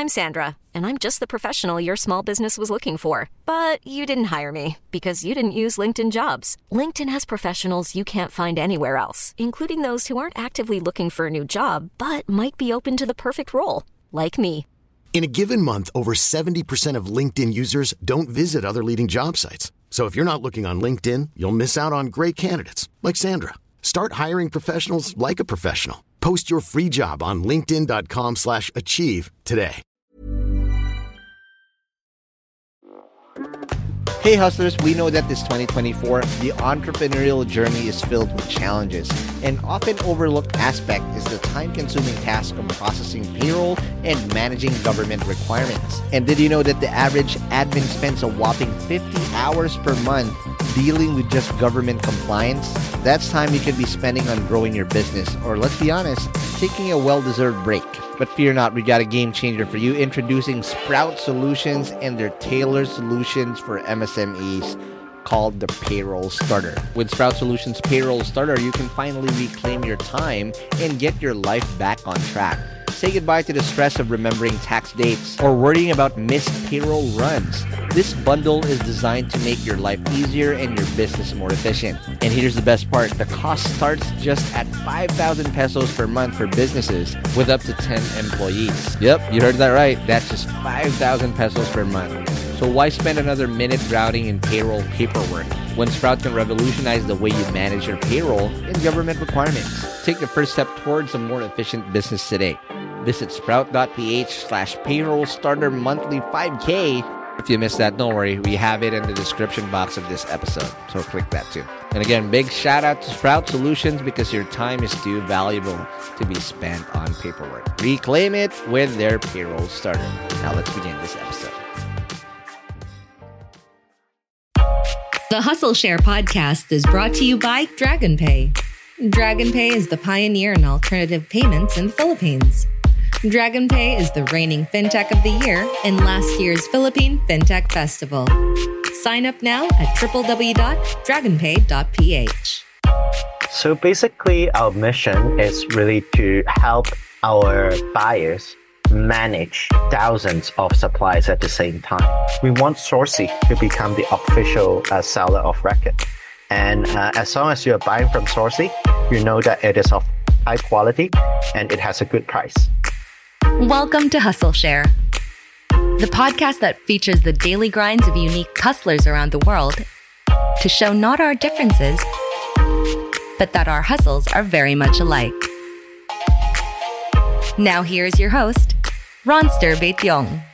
I'm Sandra, and I'm just the professional your small business was looking for. But you didn't hire me because you didn't use LinkedIn Jobs. LinkedIn has professionals you can't find anywhere else, including those who aren't actively looking for a new job, but might be open to the perfect role, like me. In a given month, over 70% of LinkedIn users don't visit other leading job sites. So if you're not looking on LinkedIn, you'll miss out on great candidates like Sandra. Start hiring professionals like a professional. Post your free job on linkedin.com/achieve today. Hey hustlers, we know that this 2024, the entrepreneurial journey is filled with challenges. An often overlooked aspect is the time-consuming task of processing payroll and managing government requirements. And did you know that the average admin spends a whopping 50 hours per month dealing with just government compliance? That's time you could be spending on growing your business, or let's be honest, taking a well-deserved break. But fear not, we got a game changer for you, introducing Sprout Solutions and their tailored solutions for MSMEs called the Payroll Starter. With Sprout Solutions Payroll Starter, you can finally reclaim your time and get your life back on track. Say goodbye to the stress of remembering tax dates or worrying about missed payroll runs. This bundle is designed to make your life easier and your business more efficient. And here's the best part. The cost starts just at 5,000 pesos per month for businesses with up to 10 employees. Yep, you heard that right. That's just 5,000 pesos per month. So why spend another minute drowning in payroll paperwork when Sprout can revolutionize the way you manage your payroll and government requirements? Take the first step towards a more efficient business today. Visit sprout.ph/payroll starter monthly 5K. If you missed that, don't worry. We have it in the description box of this episode. So click that too. And again, big shout out to Sprout Solutions because your time is too valuable to be spent on paperwork. Reclaim it with their payroll starter. Now let's begin this episode. The Hustle Share podcast is brought to you by DragonPay. DragonPay is the pioneer in alternative payments in the Philippines. DragonPay is the reigning fintech of the year in last year's Philippine Fintech Festival. Sign up now at www.dragonpay.ph. So basically, our mission is really to help our buyers manage thousands of supplies at the same time. We want Sourcey to become the official seller of record. And as long as you're buying from Sourcey, you know that it is of high quality and it has a good price. Welcome to Hustle Share, the podcast that features the daily grinds of unique hustlers around the world to show not our differences, but that our hustles are very much alike. Now here's your host, Ronster Baetiong.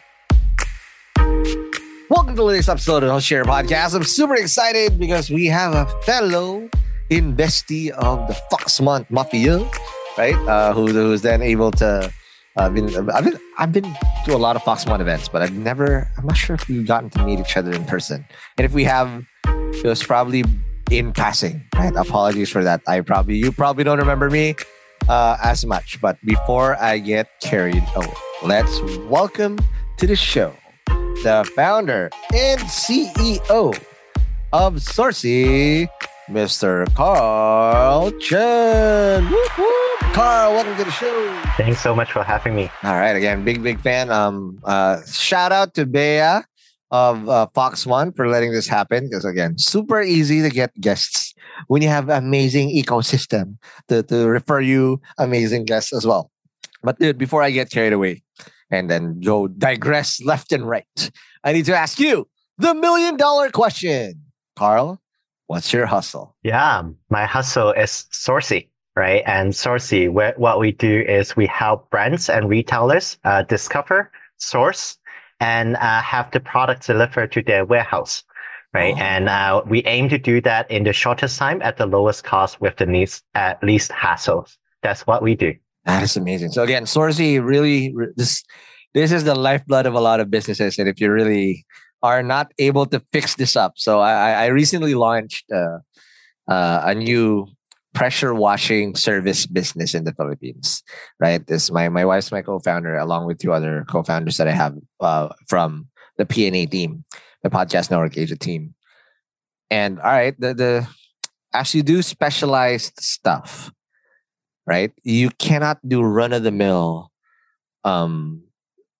Welcome to the latest episode of the Hustle Share podcast. I'm super excited because we have a fellow investee of the Fox Month Mafia, right? Who's then able to... I've been to a lot of Fox Month events, but I'm not sure if we've gotten to meet each other in person. And if we have, it was probably in passing, right? Apologies for that. You probably don't remember me as much. But before I get carried away, let's welcome to the show the founder and CEO of Sourcey, Mr. Carl Chen. Whoop, whoop. Carl, welcome to the show. Thanks so much for having me. All right, again, big fan. Shout out to Bea of Fox One for letting this happen because again, super easy to get guests when you have amazing ecosystem to refer you amazing guests as well. But dude, before I get carried away and then go digress left and right, I need to ask you the $1 million question. Carl, what's your hustle? Yeah, my hustle is Sourcey. Right. And Sourcey, what we do is we help brands and retailers discover, source, and have the product delivered to their warehouse. Right. Oh. And we aim to do that in the shortest time at the lowest cost with the least hassles. That's what we do. That is amazing. So again, Sourcey really, this is the lifeblood of a lot of businesses. And if you really are not able to fix this up. So I recently launched a new pressure washing service business in the Philippines, right? This my wife's my co-founder, along with two other co-founders that I have from the P&A team, the Podcast Network Asia team. And all right, the as you do specialized stuff, right? You cannot do run of the mill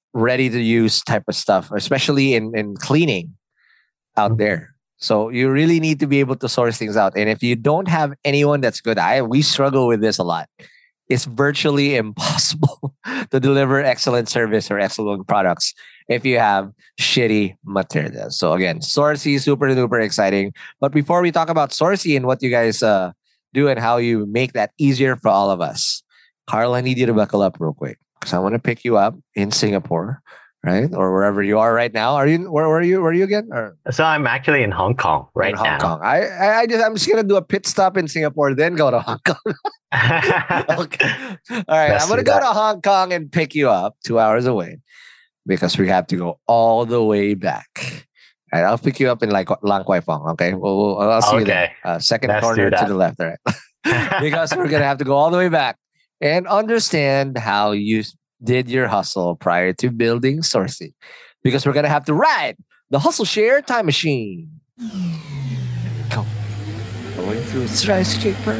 ready to use type of stuff, especially in cleaning out there. So you really need to be able to source things out. And if you don't have anyone that's good, we struggle with this a lot. It's virtually impossible to deliver excellent service or excellent products if you have shitty materials. So again, Sourcey, super duper exciting. But before we talk about Sourcey and what you guys do and how you make that easier for all of us, Carl, I need you to buckle up real quick because I want to pick you up in Singapore, right? Or wherever you are right now. Are you where are you again? Or So I'm actually in Hong Kong right in Hong now. Kong. I'm just gonna do a pit stop in Singapore, then go to Hong Kong. Okay. All right. Let's I'm gonna do go that. to Hong Kong and pick you up 2 hours away because we have to go all the way back. All right, I'll pick you up in like Lang Kwai Fong. Okay. I'll see you there. Second Let's corner do to that. the left. All right. Because we're gonna have to go all the way back and understand how you did your hustle prior to building Sourcey. Because we're gonna have to ride the Hustle Share time machine. Go. Going through skyscraper.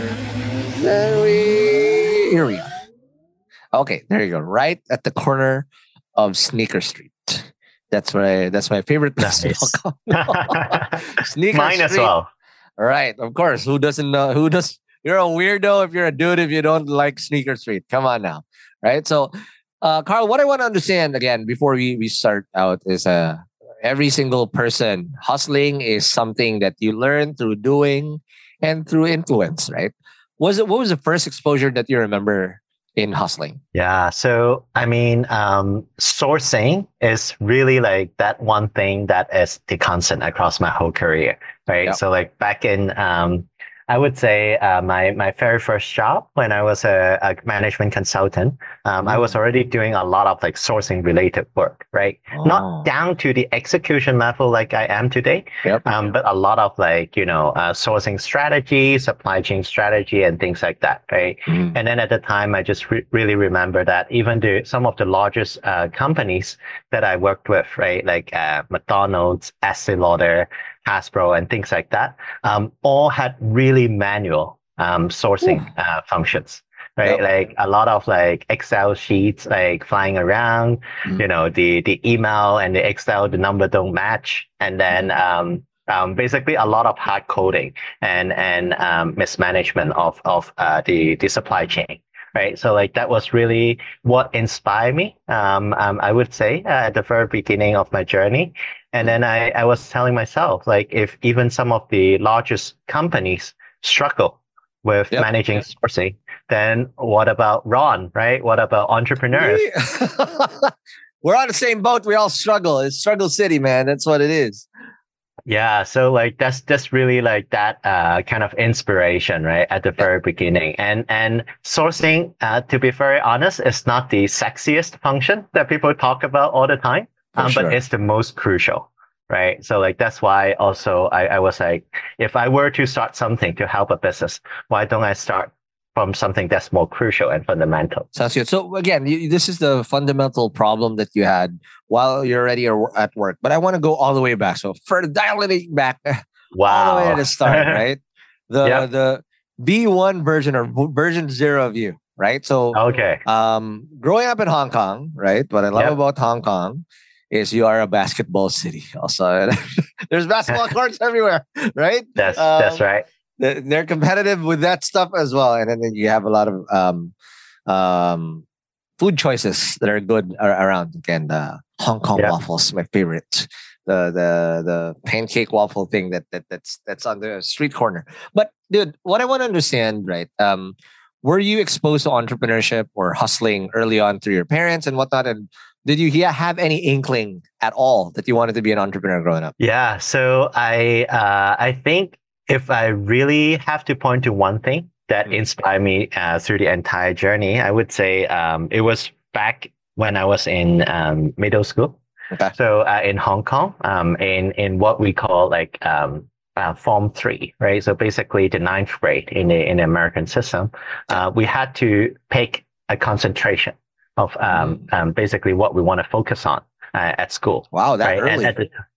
Here we are. Okay, there you go. Right at the corner of Sneaker Street. That's my favorite place in Nice. Hong Kong. Sneaker Mine Street. as well. Right, of course. Who doesn't know? You're a weirdo if you're a dude if you don't like Sneaker Street. Come on now. Right? So, Carl, what I want to understand again before we start out is every single person hustling is something that you learn through doing and through influence, right? What was the first exposure that you remember in hustling? Yeah. So, I mean, sourcing is really like that one thing that is the constant across my whole career, right? Yep. So like back in, I would say my very first job when I was a management consultant, I was already doing a lot of like sourcing related work, right? Oh. Not down to the execution level like I am today, Yep. but a lot of like, sourcing strategy, supply chain strategy, and things like that, right? Mm. And then at the time, I just really remember that even some of the largest companies that I worked with, right, like McDonald's, Estee Lauder, Hasbro, and things like that, all had really manual sourcing functions, right? Yep. Like a lot of like Excel sheets like flying around, the email and the Excel, the number don't match, and then basically a lot of hard coding and mismanagement of the supply chain. Right. So like that was really what inspired me, I would say, at the very beginning of my journey. And then I was telling myself, like, if even some of the largest companies struggle with Yep. managing sourcing, then what about Ron, right? What about entrepreneurs? We're on the same boat. We all struggle. It's struggle city, man. That's what it is. Yeah, so like that's really like that kind of inspiration, right, at the very beginning. And sourcing, to be very honest, is not the sexiest function that people talk about all the time, Sure. but it's the most crucial, right? So like that's why also I was like, if I were to start something to help a business, why don't I start from something that's more crucial and fundamental? Sounds good. So again, this is the fundamental problem that you had while you're already at work. But I want to go all the way back. So for dialing back all the way Wow. to the start, right? The B1 version or version 0 of you, right? So Okay. growing up in Hong Kong, right? What I love Yep. about Hong Kong is you are a basketball city. Also, there's basketball courts everywhere, right? That's right. They're competitive with that stuff as well, and then you have a lot of food choices that are good around. Again, the Hong Kong Yeah. waffles, my favorite. The pancake waffle thing that's on the street corner. But dude, what I want to understand, right? Were you exposed to entrepreneurship or hustling early on through your parents and whatnot? And did you have any inkling at all that you wanted to be an entrepreneur growing up? Yeah, so I think if I really have to point to one thing that inspired me through the entire journey, I would say it was back when I was in middle school. Okay. So in Hong Kong, in what we call like Form 3, right? So basically the 9th grade in the American system, we had to pick a concentration of basically what we want to focus on at school. Wow, that right? early.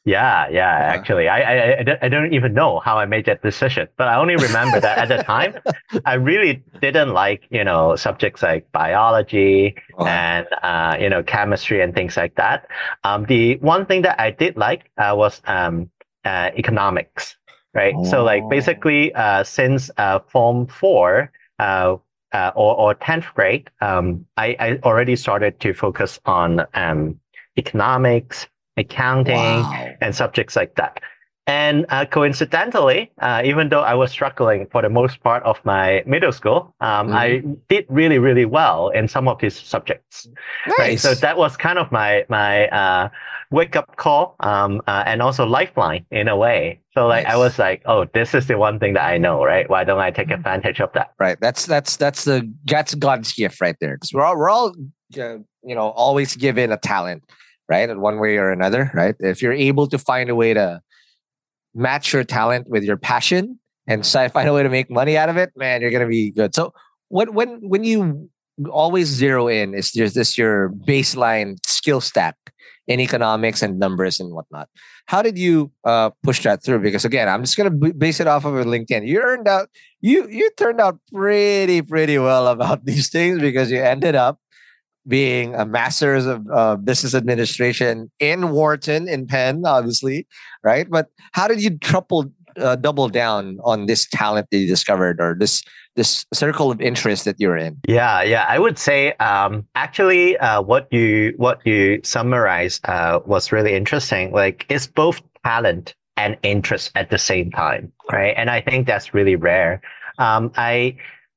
Yeah. Actually, I don't even know how I made that decision, but I only remember that at the time, I really didn't like, subjects like biology and, chemistry and things like that. The one thing that I did like was economics, right? So like basically, since Form 4, or 10th grade, I already started to focus on economics, accounting, and subjects like that. And coincidentally, even though I was struggling for the most part of my middle school, I did really, really well in some of these subjects. Nice. Right? So that was kind of my wake up call, and also lifeline in a way. So like I was like, oh, this is the one thing that I know, right? Why don't I take advantage of that? Right. That's God's gift right there. Because we're all always given a talent, right? In one way or another, right? If you're able to find a way to match your talent with your passion and find a way to make money out of it, man, you're gonna be good. So when you always zero in, is this your baseline skill stack in economics and numbers and whatnot? How did you push that through? Because again, I'm just gonna base it off of LinkedIn. You turned out pretty well about these things, because you ended up being a master's of business administration in Wharton, in Penn, obviously, right? But how did you double down on this talent that you discovered, or this circle of interest that you're in? Yeah. I would say actually what you summarized was really interesting. Like, it's both talent and interest at the same time, right? And I think that's really rare. I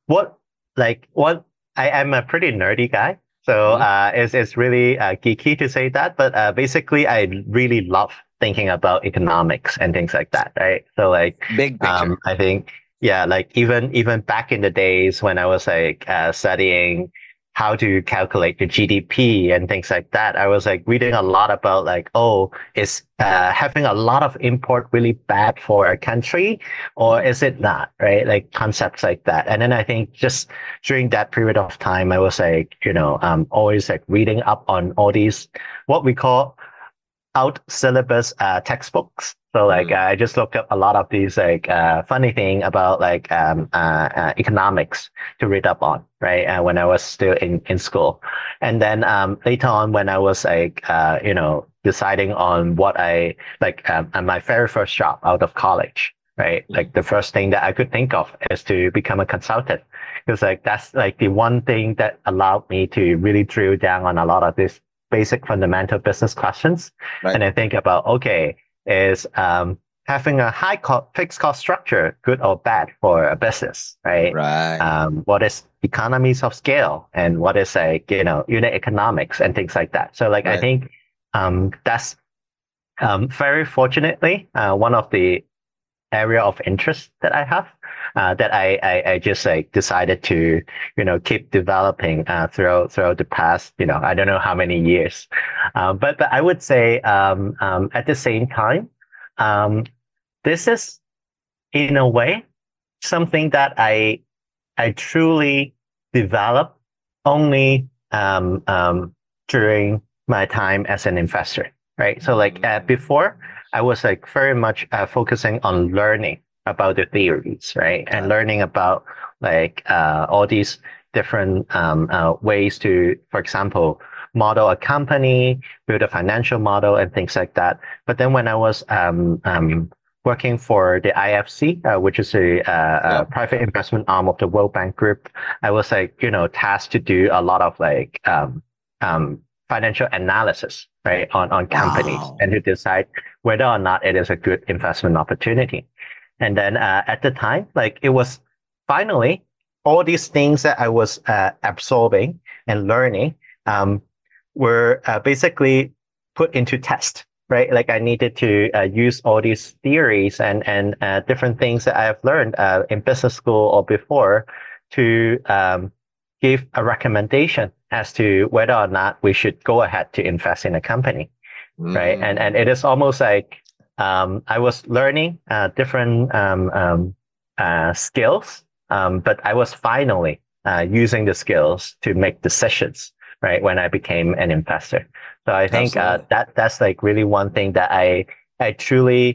am a pretty nerdy guy. So it's really geeky to say that, but basically I really love thinking about economics and things like that, right? So like big picture. I think like even back in the days when I was like studying how to calculate the GDP and things like that, I was like reading a lot about like, is having a lot of import really bad for a country, or is it not, right? Like concepts like that. And then I think just during that period of time, I was like, always like reading up on all these, what we call out syllabus textbooks. So like I just looked up a lot of these like funny thing about like economics to read up on, right? When I was still in school, and then later on when I was like deciding on what I like, my very first job out of college, right? Like the first thing that I could think of is to become a consultant, because like that's like the one thing that allowed me to really drill down on a lot of these basic fundamental business questions. Right. And I think about, is having a fixed cost structure good or bad for a business, right? Right. What is economies of scale, and what is like, unit economics and things like that. So like, right. I think that's very fortunately one of the area of interest that I have, that I just like decided to, keep developing throughout the past, I don't know how many years. But I would say at the same time, this is in a way something that I truly developed only during my time as an investor, right? So like before, I was like very much focusing on learning about the theories, right? And learning about like all these different ways to, for example, model a company, build a financial model, and things like that. But then when I was working for the IFC, which is a private investment arm of the World Bank Group, I was like, tasked to do a lot of like financial analysis, right, on companies, and to decide whether or not it is a good investment opportunity. And then at the time, like it was finally all these things that I was absorbing and learning were basically put into test, right? Like I needed to use all these theories and different things that I have learned in business school or before to give a recommendation as to whether or not we should go ahead to invest in a company, right? And it is almost like I was learning different skills, but I was finally using the skills to make decisions, right? When I became an investor. So I think that's like really one thing that I I truly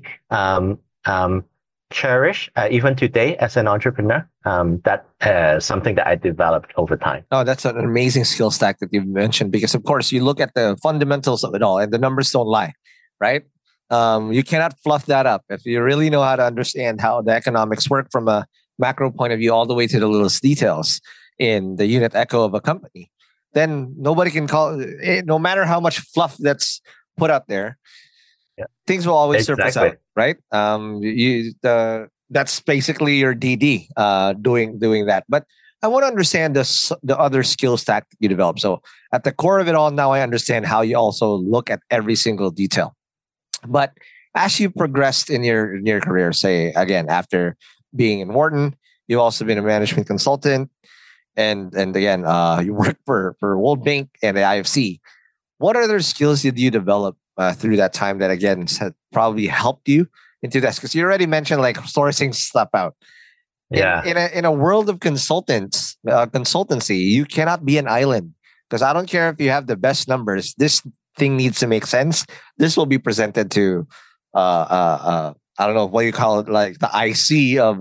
cherish even today as an entrepreneur. That something that I developed over time. Oh, that's an amazing skill stack that you've mentioned, because of course you look at the fundamentals of it all and the numbers don't lie, right? You cannot fluff that up. If you really know how to understand how the economics work from a macro point of view, all the way to the littlest details in the unit echo of a company, then nobody can call it, no matter how much fluff that's put out there, things will always surface out, right? That's basically your DD doing that. But I want to understand the other skill stack that you develop. So at the core of it all, now I understand how you also look at every single detail. But as you progressed in your career, say again after being in Wharton, you've also been a management consultant, and again you work for World Bank and the IFC. What other skills did you develop through that time that again probably helped you into this? Because you already mentioned like sourcing stuff out. In a world of consultancy, you cannot be an island, because I don't care if you have the best numbers. This thing needs to make sense. This will be presented to I don't know what you call it, like the IC of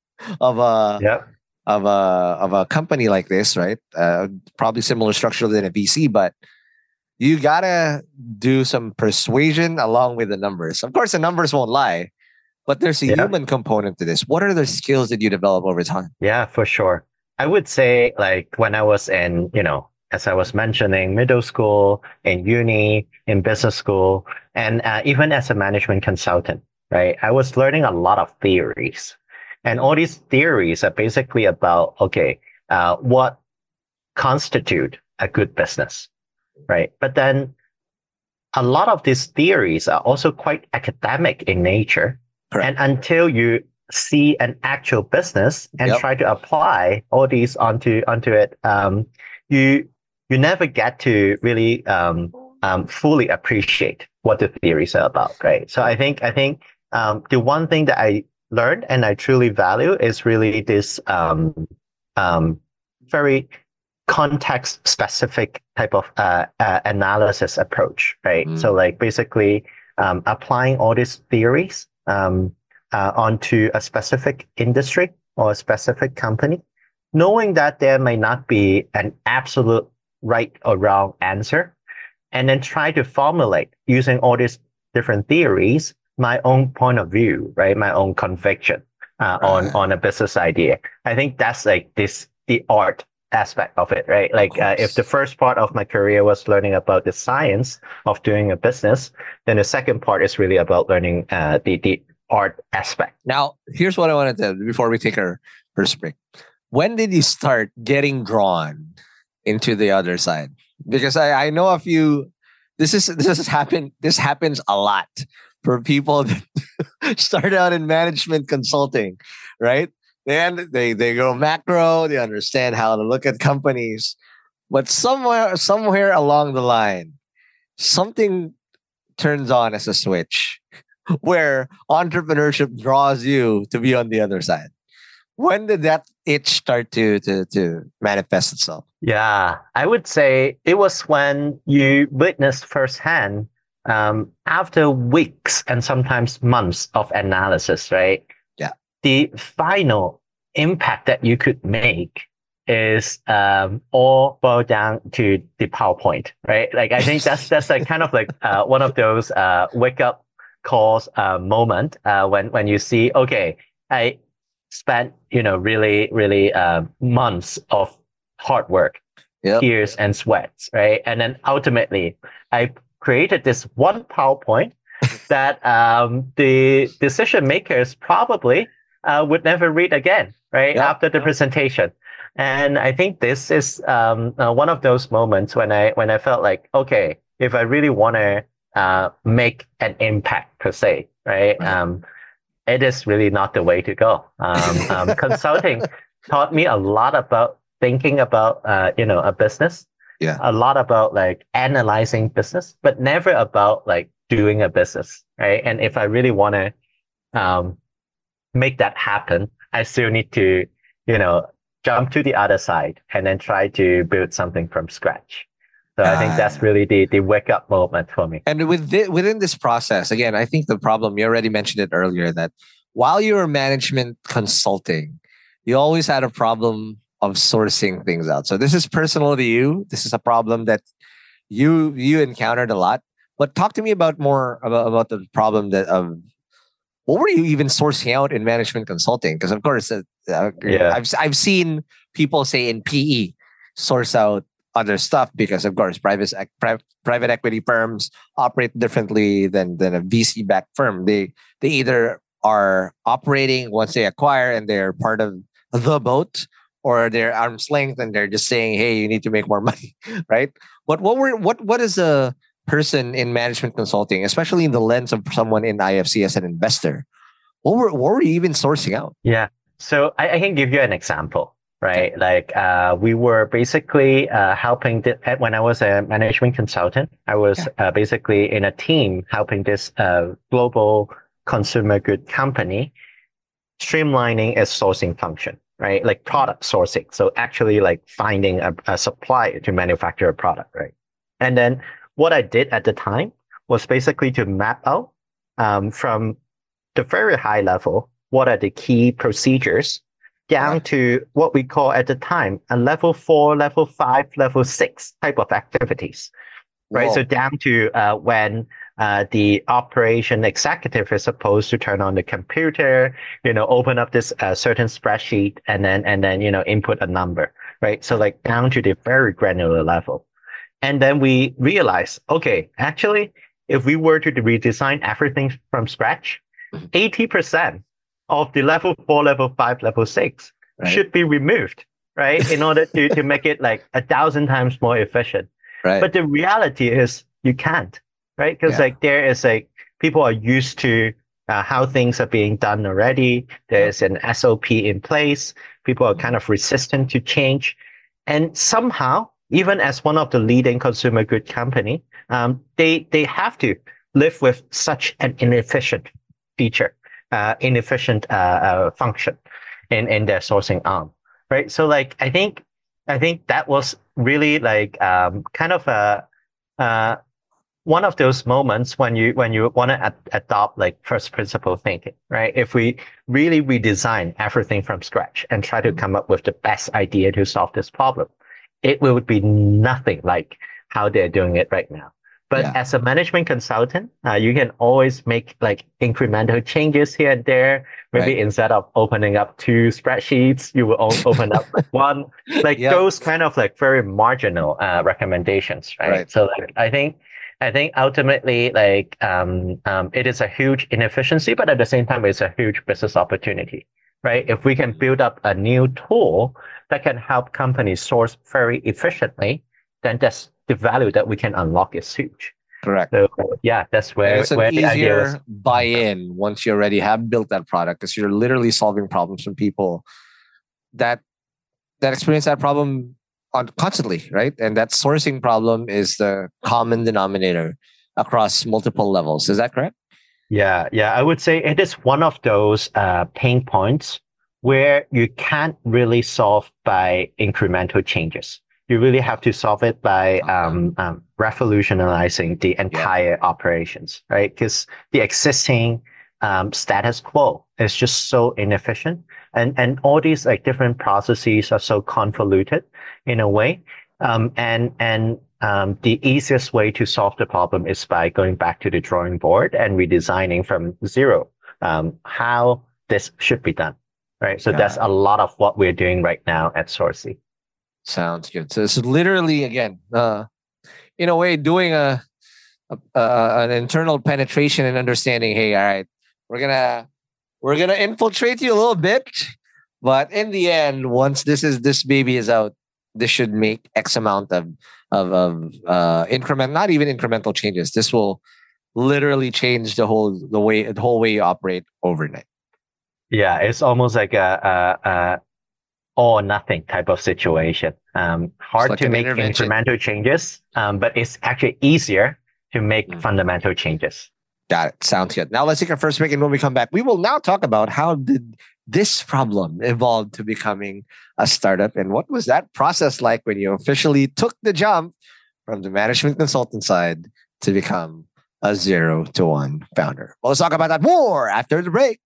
a company like this, right? Probably similar structure than a VC, but you gotta do some persuasion along with the numbers. Of course, the numbers won't lie, but there's a human component to this. What are the skills that you develop over time? Yeah, for sure. I would say, like, when I was in, as I was mentioning, middle school, in uni, in business school, and even as a management consultant, right? I was learning a lot of theories. And all these theories are basically about, what constitute a good business, right? But then a lot of these theories are also quite academic in nature. Correct. And until you see an actual business and try to apply all these onto it, you never get to really fully appreciate what the theories are about, right? So I think the one thing that I learned and I truly value is really this very context specific type of analysis approach, right? So like basically applying all these theories onto a specific industry or a specific company, knowing that there may not be an absolute right or wrong answer, and then try to formulate using all these different theories my own point of view, right? My own conviction on a business idea. I think that's like the art aspect of it, right? Like if the first part of my career was learning about the science of doing a business, then the second part is really about learning the art aspect. Now, here's what I wanted to before we take our first break. When did you start getting drawn into the other side? Because I know a few. This happens a lot for people that start out in management consulting, right? They go macro, they understand how to look at companies, but somewhere along the line, something turns on as a switch where entrepreneurship draws you to be on the other side. When did that itch start to manifest itself? Yeah, I would say it was when you witnessed firsthand, after weeks and sometimes months of analysis, right? Yeah. The final impact that you could make is all boiled down to the PowerPoint, right? Like I think that's like kind of like one of those wake up calls moment when you see, okay, I spent really months of hard work, tears and sweats, right? And then ultimately I created this one PowerPoint that the decision makers probably would never read again, right? After the presentation. And I think this is one of those moments when I felt like, okay, if I really want to make an impact per se, right? It is really not the way to go. Consulting taught me a lot about thinking about a business. Yeah. A lot about like analyzing business, but never about like doing a business, right? And if I really want to make that happen, I still need to, jump to the other side and then try to build something from scratch. So I think that's really the wake up moment for me. And within this process, again, I think the problem, you already mentioned it earlier, that while you were management consulting, you always had a problem of sourcing things out. So this is personal to you. This is a problem that you encountered a lot. But talk to me about the problem what were you even sourcing out in management consulting? Because of course, I've seen people say in PE source out other stuff because of course private equity firms operate differently than a VC backed firm. They either are operating once they acquire and they're part of the boat, or they're arm's length and they're just saying, hey, you need to make more money, right? But what is a person in management consulting, especially in the lens of someone in IFC as an investor, what were you even sourcing out? Yeah. So I can give you an example, right? Okay. Like we were basically helping when I was a management consultant, I was basically in a team helping this global consumer good company streamlining its sourcing function, right? Like product sourcing. So actually like finding a supplier to manufacture a product, right? And then what I did at the time was basically to map out from the very high level, what are the key procedures down to what we call at the time a level 4, level 5, level 6 type of activities, right? Whoa. So down to when the operation executive is supposed to turn on the computer, open up this certain spreadsheet and then input a number, right? So like down to the very granular level. And then we realized, okay, actually, if we were to redesign everything from scratch, 80% of the level 4, level 5, level 6 should be removed, right? In order to make it like 1,000 times more efficient. Right. But the reality is you can't, right? Because like there is like people are used to how things are being done already. There's an SOP in place. People are kind of resistant to change. And somehow, even as one of the leading consumer good company, they have to live with such an inefficient feature, inefficient function in their sourcing arm, right? So like I think that was really like kind of one of those moments when you want to adopt like first principle thinking, right? If we really redesign everything from scratch and try to come up with the best idea to solve this problem, it will be nothing like how they're doing it right now. But as a management consultant, you can always make like incremental changes here and there. Maybe instead of opening up 2 spreadsheets, you will open up one. Like those kind of like very marginal recommendations, right? So like, I think ultimately like it is a huge inefficiency, but at the same time, it's a huge business opportunity, right? If we can build up a new tool that can help companies source very efficiently, then that's the value that we can unlock is huge. Correct. So that's where it's an where easier buy-in once you already have built that product, because you're literally solving problems from people that experience that problem constantly, right? And that sourcing problem is the common denominator across multiple levels. Is that correct? Yeah. I would say it is one of those pain points where you can't really solve by incremental changes. You really have to solve it by revolutionizing the entire operations, right? Because the existing status quo is just so inefficient, and all these like different processes are so convoluted in a way. The easiest way to solve the problem is by going back to the drawing board and redesigning from zero how this should be done, right? So that's a lot of what we're doing right now at Sourcey. Sounds good. So it's literally, again, in a way, doing an internal penetration and understanding. Hey, all right, we're gonna infiltrate you a little bit, but in the end, once this baby is out, this should make X amount of increment, not even incremental changes. This will literally change the whole way you operate overnight. Yeah, it's almost like a all or nothing type of situation. Hard like to make incremental changes, but it's actually easier to make fundamental changes. Got it. Sounds good. Now let's take our first break, and when we come back, we will now talk about how did this problem evolve to becoming a startup, and what was that process like when you officially took the jump from the management consultant side to become a 0 to 1 founder. Well, let's talk about that more after the break.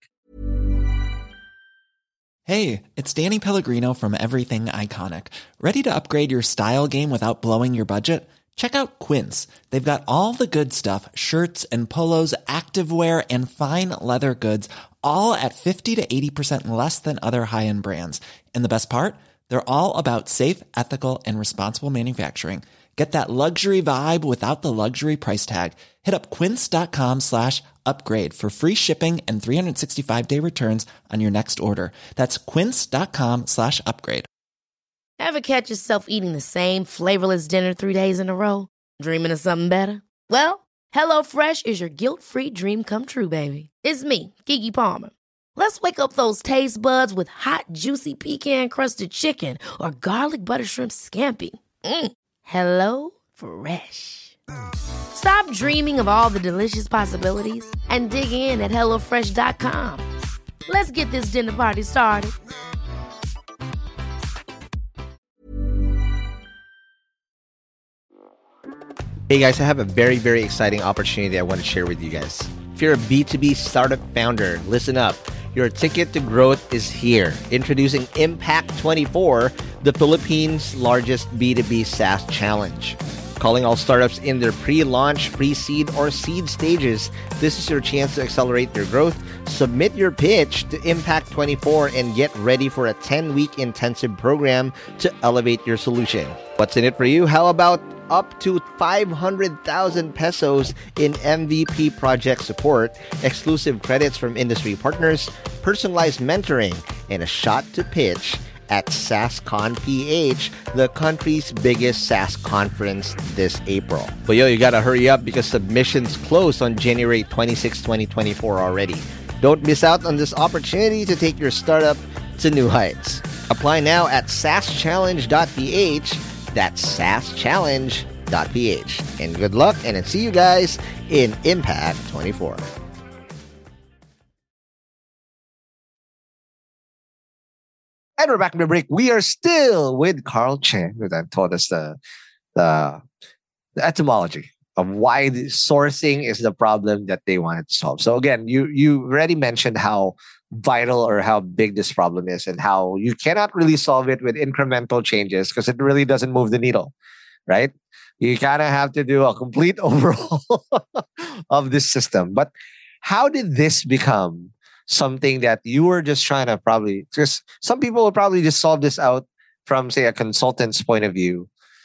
Hey, it's Danny Pellegrino from Everything Iconic. Ready to upgrade your style game without blowing your budget? Check out Quince. They've got all the good stuff, shirts and polos, activewear, and fine leather goods, all at 50 to 80% less than other high-end brands. And the best part? They're all about safe, ethical, and responsible manufacturing. Get that luxury vibe without the luxury price tag. Hit up quince.com/upgrade for free shipping and 365-day returns on your next order. That's quince.com/upgrade. Ever catch yourself eating the same flavorless dinner 3 days in a row? Dreaming of something better? Well, HelloFresh is your guilt-free dream come true, baby. It's me, Keke Palmer. Let's wake up those taste buds with hot, juicy pecan-crusted chicken or garlic butter shrimp scampi. Hello Fresh. Stop dreaming of all the delicious possibilities and dig in at HelloFresh.com. Let's get this dinner party started. Hey guys, I have a very, very exciting opportunity I want to share with you guys. If you're a B2B startup founder, listen up. Your ticket to growth is here. Introducing Impact 24, the Philippines' largest B2B SaaS challenge. Calling all startups in their pre-launch, pre-seed, or seed stages, this is your chance to accelerate your growth. Submit your pitch to Impact 24 and get ready for a 10-week intensive program to elevate your solution. What's in it for you? How about up to 500,000 pesos in MVP project support, exclusive credits from industry partners, personalized mentoring, and a shot to pitch at SaaSCon PH, the country's biggest SaaS conference this April. But you gotta hurry up because submissions close on January 26, 2024 already. Don't miss out on this opportunity to take your startup to new heights. Apply now at SaaSchallenge.ph. That's SaaSchallenge.ph. And good luck, and I'll see you guys in Impact 24. And we're back from the break. We are still with Carl Chen, who then taught us the etymology of why the sourcing is the problem that they wanted to solve. So again, you already mentioned how vital or how big this problem is and how you cannot really solve it with incremental changes because it really doesn't move the needle, right? You kind of have to do a complete overhaul of this system. But how did this become something that you were just trying to probably, because some people will probably just solve this out from, say, a consultant's point of view,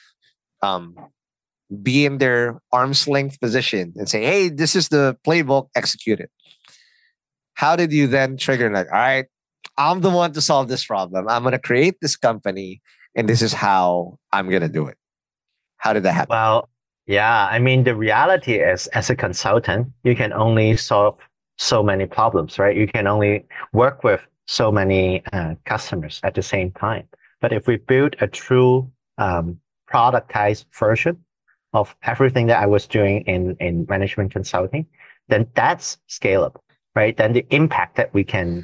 be in their arm's length position and say, hey, this is the playbook, execute it. How did you then trigger like, all right, I'm the one to solve this problem. I'm going to create this company and this is how I'm going to do it. How did that happen? Well, yeah, I mean, the reality is as a consultant, you can only solve so many problems, right? You can only work with so many customers at the same time. But if we build a true productized version of everything that I was doing in management consulting, then that's scalable, right? Then the impact that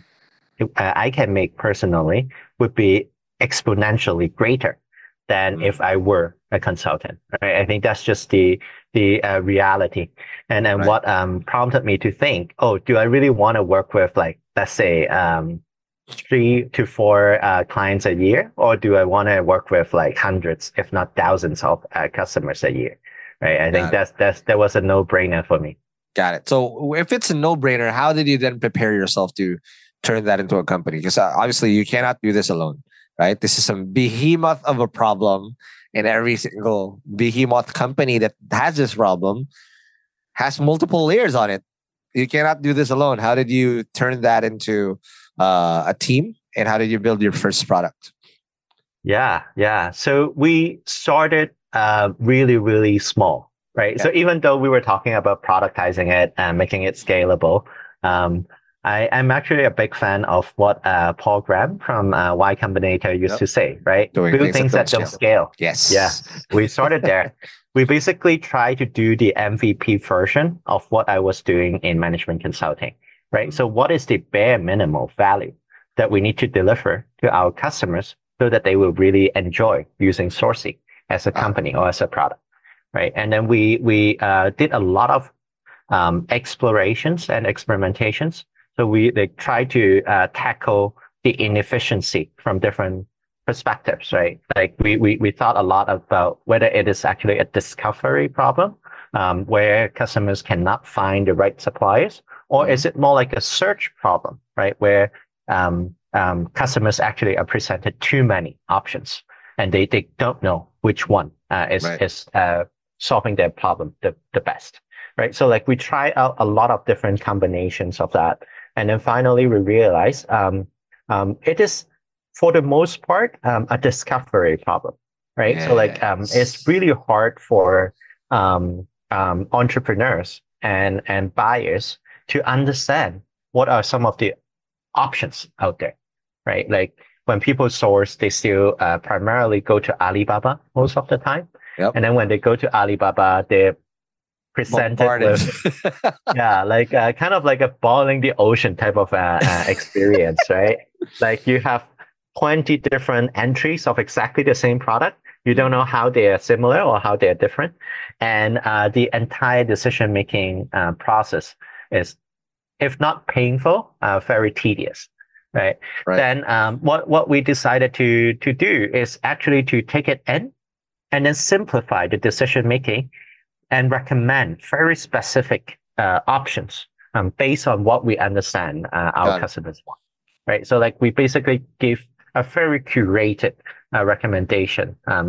I can make personally would be exponentially greater than if I were a consultant, right? I think that's just the reality. And then what prompted me to think, do I really want to work with, like, let's say 3 to 4 clients a year, or do I want to work with like hundreds, if not thousands of customers a year, right? I think that was a no-brainer for me. Got it. So if it's a no-brainer, how did you then prepare yourself to turn that into a company? Because obviously you cannot do this alone, right? This is some behemoth of a problem, and every single behemoth company that has this problem has multiple layers on it. You cannot do this alone. How did you turn that into a team, and how did you build your first product? Yeah. So we started really, really small, right? Yeah. So even though we were talking about productizing it and making it scalable, I'm actually a big fan of what Paul Graham from Y Combinator used to say, right? Build things that don't scale. Yes. Yeah. We started there. We basically try to do the MVP version of what I was doing in management consulting, right? So what is the bare minimum value that we need to deliver to our customers so that they will really enjoy using Sourcing as a company or as a product? right? And then we did a lot of explorations and experimentations. So we try to tackle the inefficiency from different perspectives, right? Like we thought a lot about whether it is actually a discovery problem, where customers cannot find the right suppliers, or is it more like a search problem, right? Where customers actually are presented too many options and they don't know which one is solving their problem the best, right? So like we try out a lot of different combinations of that. And then finally we realize it is, for the most part, a discovery problem, right? Yes. So like it's really hard for entrepreneurs and buyers to understand what are some of the options out there, right? Like when people source, they still primarily go to Alibaba most of the time. Yep. And then when they go to Alibaba, they're presented with, like kind of like a boiling the ocean type of experience, right? Like you have 20 different entries of exactly the same product. You don't know how they are similar or how they are different. And the entire decision-making process is, if not painful, very tedious, right? Then what we decided to do is actually to take it in and then simplify the decision-making and recommend very specific options based on what we understand our customers want, right? So like we basically give a very curated recommendation in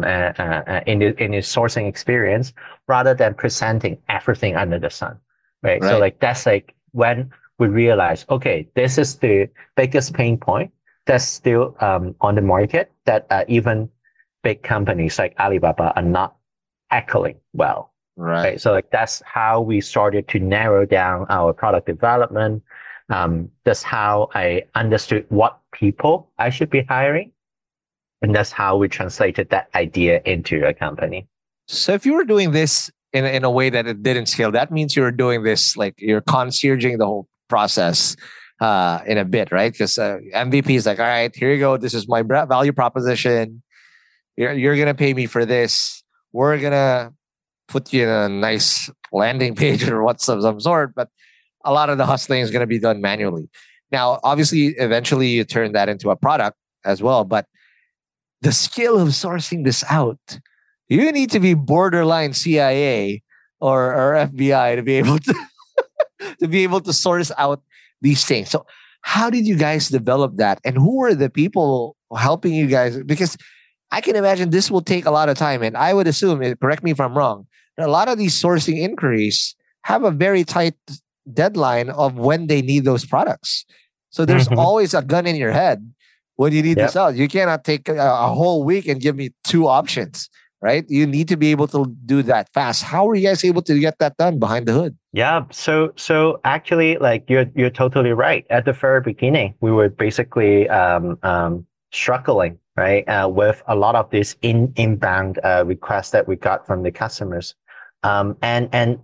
the sourcing experience, rather than presenting everything under the sun, right? So like that's like when we realize, okay, this is the biggest pain point that's still on the market that even big companies like Alibaba are not tackling well. Right. So like that's how we started to narrow down our product development. That's how I understood what people I should be hiring. And that's how we translated that idea into a company. So if you were doing this in a way that it didn't scale, that means you're doing this, like you're concierging the whole process in a bit, right? Because MVP is like, all right, here you go. This is my value proposition. You're going to pay me for this. We're going to put you in a nice landing page or what's of some sort, but a lot of the hustling is going to be done manually. Now, obviously, eventually you turn that into a product as well, but the skill of sourcing this out, you need to be borderline CIA or FBI to be able to to be able to source out these things. So how did you guys develop that? And who were the people helping you guys? Because I can imagine this will take a lot of time. And I would assume, correct me if I'm wrong, a lot of these sourcing inquiries have a very tight deadline of when they need those products. So there's always a gun in your head when you need this out. You cannot take a whole week and give me 2 options, right? You need to be able to do that fast. How were you guys able to get that done behind the hood? Yeah, so actually, like you're totally right. At the very beginning, we were basically struggling, right, with a lot of these inbound requests that we got from the customers, and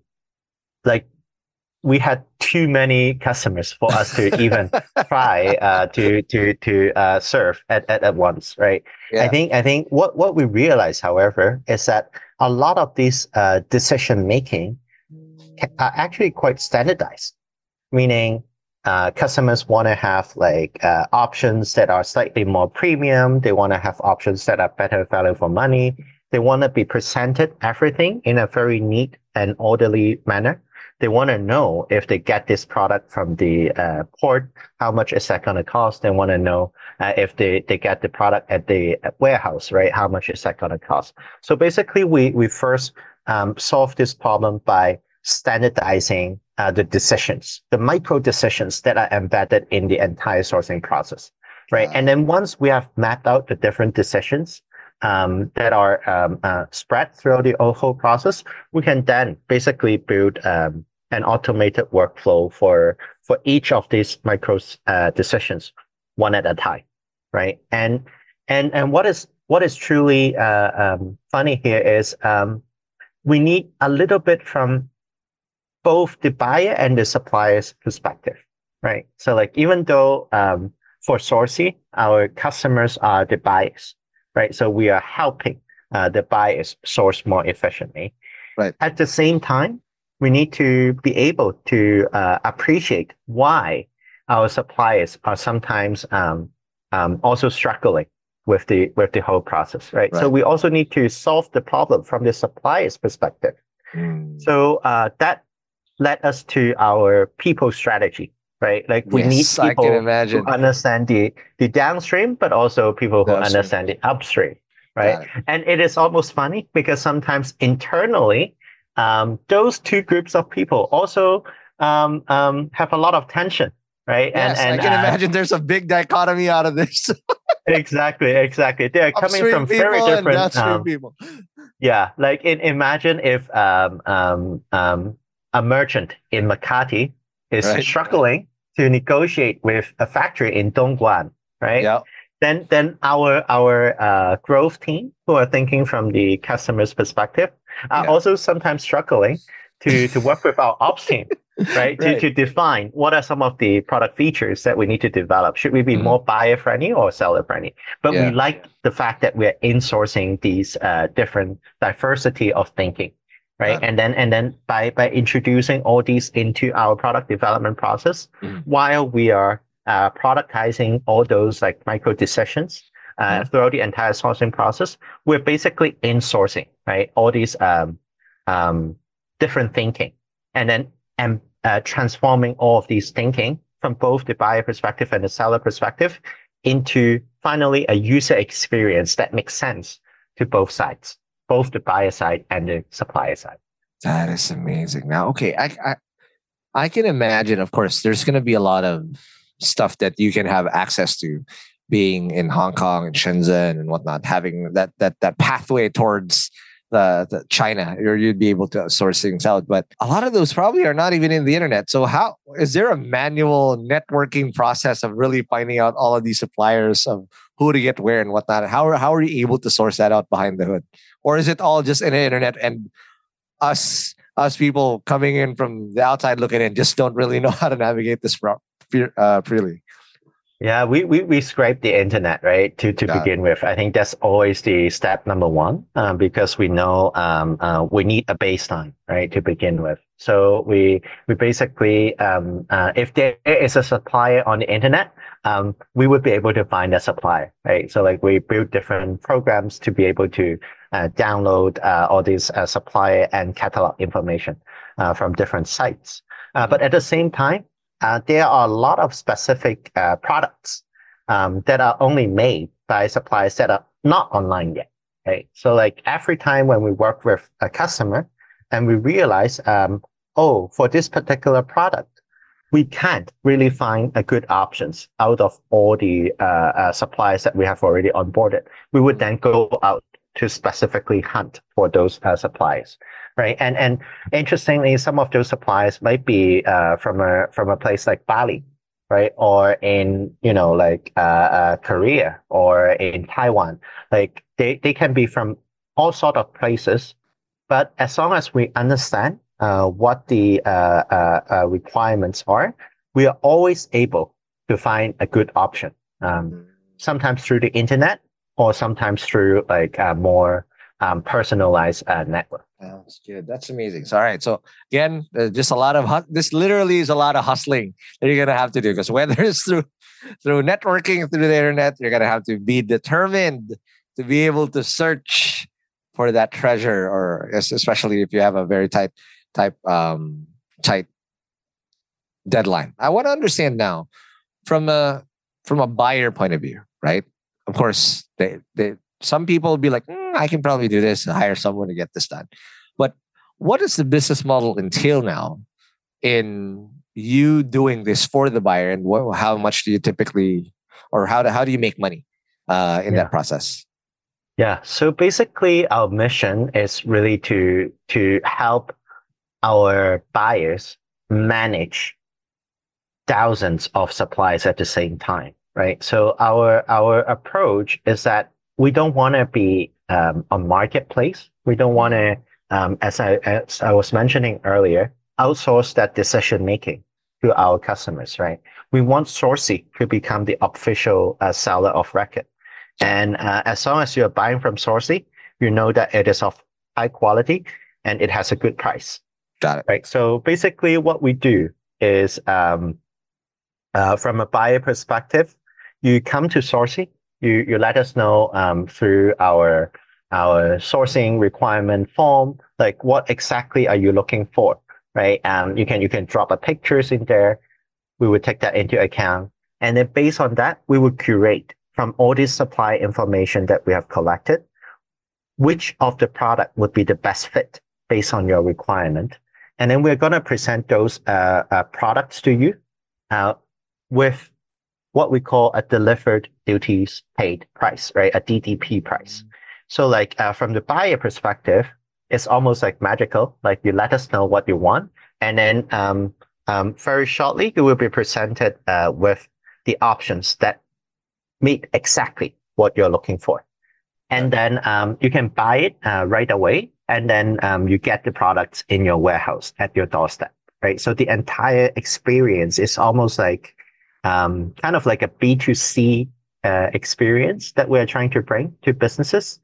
we had too many customers for us to even try to serve at once, right? Yeah. I think what we realized, however, is that a lot of these decision making are actually quite standardized, meaning customers want to have like options that are slightly more premium. They want to have options that are better value for money. They want to be presented everything in a very neat and orderly manner. They want to know if they get this product from the port, how much is that going to cost? They want to know if they get the product at the warehouse, right? How much is that going to cost? So basically, we first solved this problem by standardizing the decisions, the micro decisions that are embedded in the entire sourcing process, right? And then once we have mapped out the different decisions that are spread throughout the whole process, we can then basically build an automated workflow for each of these micro decisions, one at a time, right? And what is truly funny here is we need a little bit from both the buyer and the supplier's perspective, right? So like even though for Sourcey, our customers are the buyers, right? So we are helping the buyers source more efficiently. Right. At the same time, we need to be able to appreciate why our suppliers are sometimes also struggling with the whole process, right? So we also need to solve the problem from the supplier's perspective. So that led us to our people strategy, right? Like we need people who understand the downstream, but also people who understand the upstream, right? And it is almost funny because sometimes internally, those two groups of people also have a lot of tension, right? Yes, and I can imagine there's a big dichotomy out of this. Exactly. They're coming from very different people. Yeah, like imagine if a merchant in Makati is struggling to negotiate with a factory in Dongguan, right? Yeah. Then our growth team, who are thinking from the customer's perspective, are also sometimes struggling to work with our ops team, right? To define what are some of the product features that we need to develop. Should we be more buyer friendly or seller friendly? But we like the fact that we're insourcing these different diversity of thinking, right? And then by introducing all these into our product development process, while we are productizing all those like micro decisions throughout the entire sourcing process, we're basically insourcing, right? All these different thinking, and then transforming all of these thinking from both the buyer perspective and the seller perspective into finally a user experience that makes sense to both sides, both the buyer side and the supplier side. That is amazing. Now, okay, I can imagine, of course, there's going to be a lot of stuff that you can have access to being in Hong Kong and Shenzhen and whatnot, having that pathway towards the China, or you'd be able to source things out. But a lot of those probably are not even in the internet. So how is there a manual networking process of really finding out all of these suppliers of who to get where and whatnot? How are you able to source that out behind the hood? Or is it all just in the internet and us people coming in from the outside looking in just don't really know how to navigate this freely? Yeah, we scrape the internet, right, to begin with. I think that's always the step number one, because we know we need a baseline, right, to begin with. So we basically, if there is a supplier on the internet, we would be able to find that supplier, right? So like we build different programs to be able to download all these supplier and catalog information from different sites. But at the same time, there are a lot of specific products that are only made by suppliers that are not online yet, right? So like every time when we work with a customer and we realize, for this particular product, we can't really find a good options out of all the suppliers that we have already onboarded, we would then go out to specifically hunt for those suppliers. Right. And interestingly, some of those suppliers might be from a place like Bali, right? Or in, Korea or in Taiwan. Like they can be from all sort of places. But as long as we understand what the requirements are, we are always able to find a good option. Sometimes through the internet or sometimes through like more personalized network. That's good. That's amazing. So, all right. So again, just a lot of this literally is a lot of hustling that you're gonna have to do, because whether it's through networking through the internet, you're gonna have to be determined to be able to search for that treasure, or especially if you have a very tight deadline. I want to understand now from a buyer point of view, right? Of course, they some people will be like, I can probably do this, hire someone to get this done. But what does the business model entail now in you doing this for the buyer, and how much do you typically, or how do you make money in that process? Yeah. So basically our mission is really to help our buyers manage thousands of supplies at the same time, right? So our approach is that we don't want to be a marketplace. We don't want to, as I was mentioning earlier, outsource that decision making to our customers, right? We want Sourcey to become the official seller of record. And as long as you're buying from Sourcey, you know that it is of high quality and it has a good price. Got it. Right. So basically what we do is, from a buyer perspective, you come to Sourcey, you let us know, through our sourcing requirement form, like what exactly are you looking for, right? You can drop a pictures in there. We would take that into account. And then based on that, we would curate from all this supply information that we have collected, which of the product would be the best fit based on your requirement. And then we're going to present those products to you with what we call a delivered duties paid price, right? A DDP price. So like from the buyer perspective, it's almost like magical. Like you let us know what you want. And then very shortly, you will be presented with the options that meet exactly what you're looking for. And then you can buy it right away. And then you get the products in your warehouse at your doorstep, right? So the entire experience is almost like kind of like a B2C experience that we're trying to bring to businesses.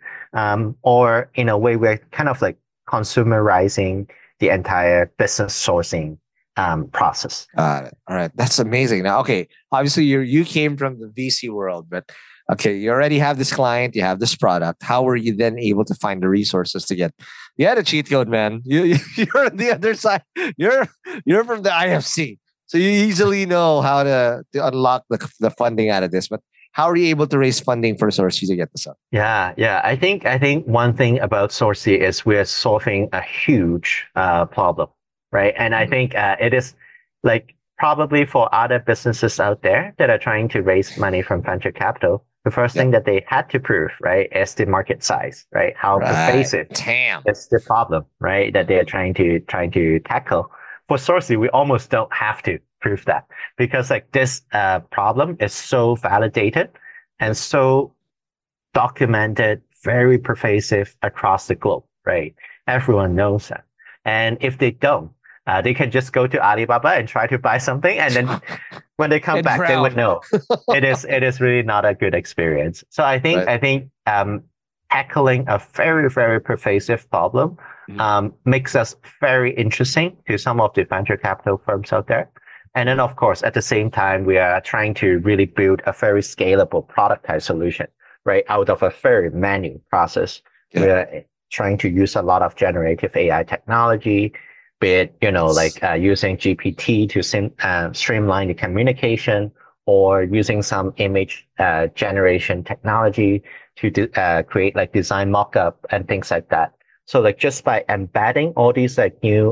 Or in a way, we're kind of like consumerizing the entire business sourcing process. Got it. All right. That's amazing. Now, okay, obviously you came from the VC world, but okay, you already have this client, you have this product. How were you then able to find the resources to get? You had a cheat code, man. You're on the other side. You're from the IFC, so you easily know how to unlock the funding out of this. But how are you able to raise funding for Sourcey to get this up? Yeah. I think one thing about Sourcey is we're solving a huge problem, right? And I think it is like probably for other businesses out there that are trying to raise money from venture capital, the first thing that they had to prove, right, is the market size, right? How pervasive is the problem, right, that they are trying to tackle. For Sourcey, we almost don't have to prove that because like this problem is so validated and so documented, very pervasive across the globe, right? Everyone knows that. And if they don't, they can just go to Alibaba and try to buy something, and then when they come back, they would know it is really not a good experience. So I think tackling a very, very pervasive problem makes us very interesting to some of the venture capital firms out there. And then, of course, at the same time, we are trying to really build a very scalable productized solution, right, out of a very manual process. Yeah. We're trying to use a lot of generative AI technology, be it, using GPT to streamline the communication, or using some image generation technology to create like design mock-up and things like that. So like just by embedding all these like new